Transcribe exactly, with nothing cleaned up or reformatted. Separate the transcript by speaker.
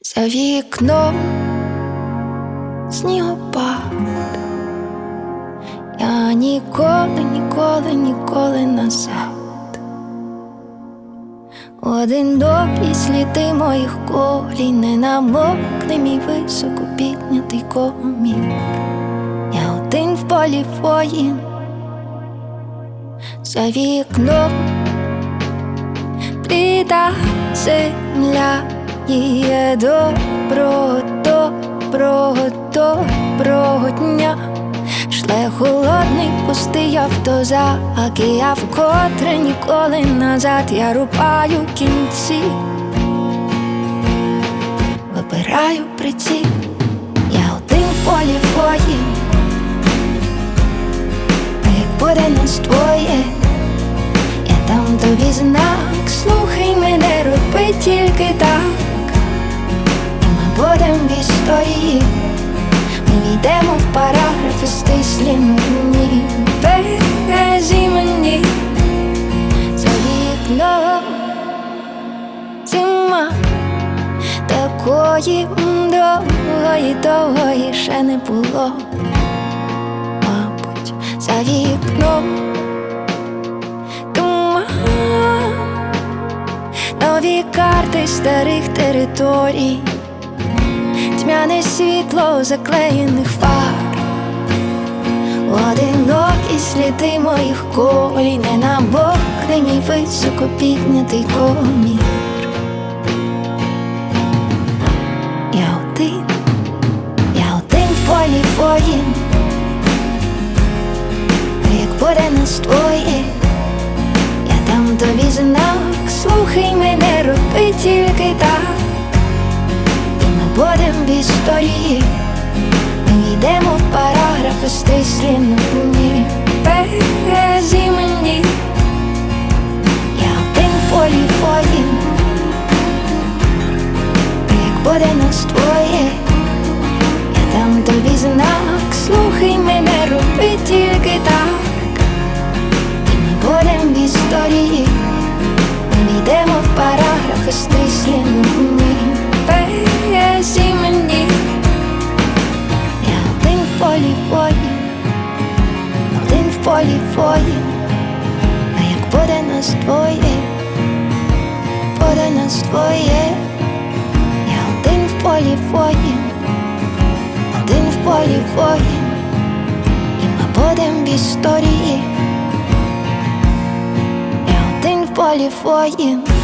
Speaker 1: За вікном снігопад. Я ніколи, ніколи, ніколи назад. Одинокі сліди моїх колін, не намокне мій високо піднятий комір. Я один в полі воїн. За вікном бліда земля, їє доброго, доброго, доброго дня. Шле холодний пустий автозак, і я вкотре ніколи назад. Я рубаю кінці, вибираю приціл. Я один в полі воїн. А як буде нас двоє, я дам тобі знак. Слухай мене, роби тільки так, і ми будем в історії. Ми війдемо в параграфи стислі мені, березі мені. За вікном зима, такої довгої, довгої ще не було. Мабуть, за вікном туман, нові карти старих територій, тьмяне світло заклеєних фар. Одинокі сліди моїх колін, не намокне мій високо піднятий комір. Я один, я один в полі воїн. А як буде нас двоє, я дам тобі знак. Слухай мене, роби тільки так, будем в історії. Ми війдемо в параграфи стислі нудні, березі мені. Я один в полі воїн. А як буде нас двоє, я дам тобі знак. Слухай мене, роби тільки так, і ми будем в історії. Ми війдемо в параграфи стислі нудні, березі мені. Я один в полі воїн, один в полі воїн. А як буде нас двоє, буде нас двоє. Я один в полі воїн, один в полі воїн. І ми будем в історії. Я один в полі воїн.